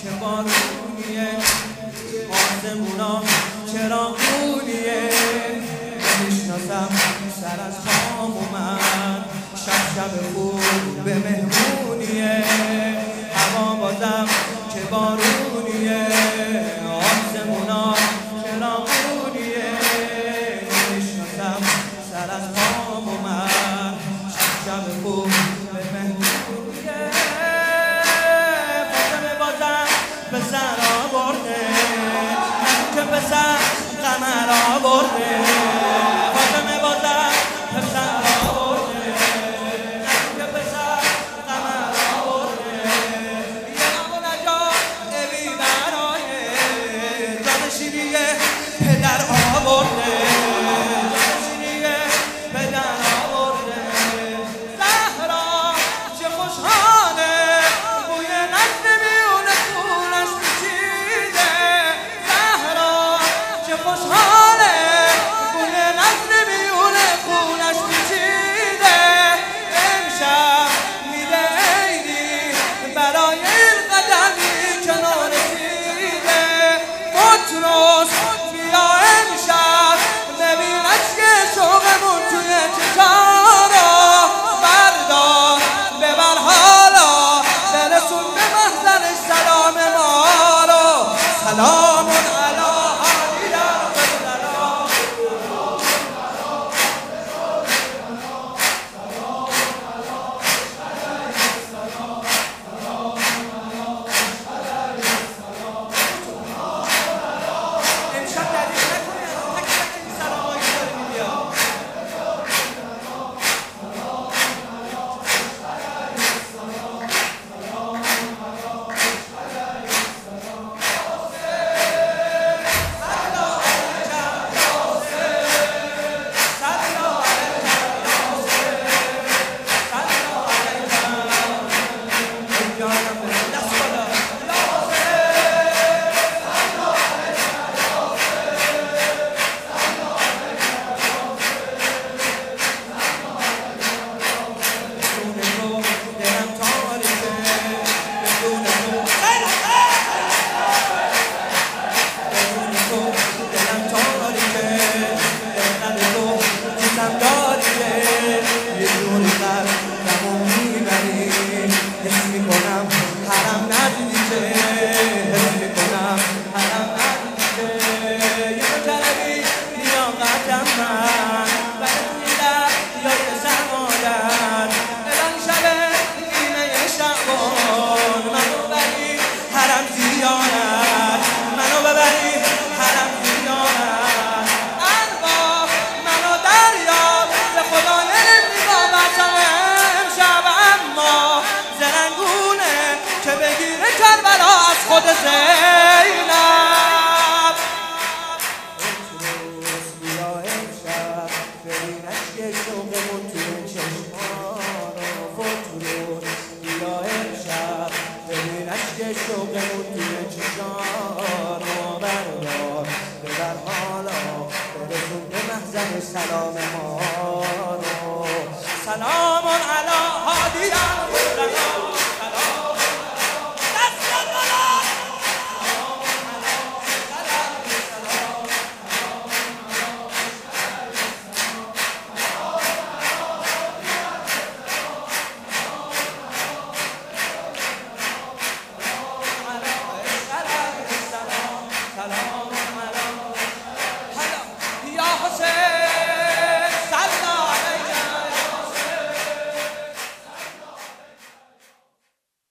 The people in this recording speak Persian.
که بارونیه، آسمونا چرا خونیه، نمیشناسم سر از خام و من، شب خوب به مهمونیه، هوا بازم که بارونیه، آسمونا چرا خونیه، نمیشناسم سر از خام و من، شب خوب به مهمونیه، فاطمه بازم به سر آورده، که پسر قمر آورده، فاطمه بازم به سر آورده، که پسر قمر آورده، یه آقا نجات بی برای جانشینی پدر آورده، جانشینی پدر آورده، زهرا چه خوشحاله بوی نجم میون خونش پیچیده، زهرا چه خوشحاله بوی نجم میون خونش پیچیده، امشب میره عیدی برای این قدمی که نرسیده، بطرس بیا امشب ببین اشک شوقمون توی چشارا، بردار ببر حالا برسون به محضرش سلام ما رو، سلام علی خود زینب، بطرس بیا امشب ببین اشک شوقمون توی چشمارو، بطرس بیا امشب ببین اشک شوقمون توی چشمارو، بردار ببر حالا برسون به محضر سلام ما رو، سلام علی هادی